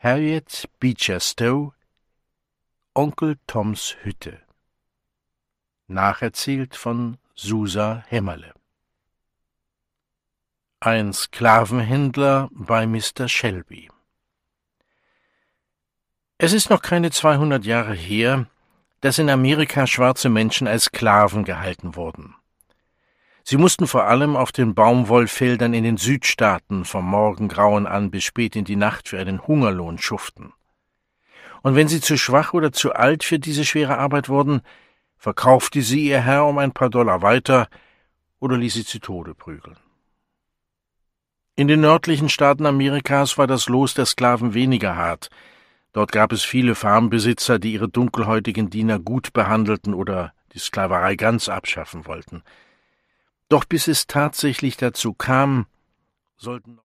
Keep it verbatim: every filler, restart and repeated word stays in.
Harriet Beecher Stowe, Onkel Toms Hütte. Nacherzählt von Susa Hämmerle. Ein Sklavenhändler bei Mister Shelby. Es ist noch keine zweihundert Jahre her, dass in Amerika schwarze Menschen als Sklaven gehalten wurden. Sie mussten vor allem auf den Baumwollfeldern in den Südstaaten vom Morgengrauen an bis spät in die Nacht für einen Hungerlohn schuften. Und wenn sie zu schwach oder zu alt für diese schwere Arbeit wurden, verkaufte sie ihr Herr um ein paar Dollar weiter oder ließ sie zu Tode prügeln. In den nördlichen Staaten Amerikas war das Los der Sklaven weniger hart. Dort gab es viele Farmbesitzer, die ihre dunkelhäutigen Diener gut behandelten oder die Sklaverei ganz abschaffen wollten. Doch bis es tatsächlich dazu kam, sollten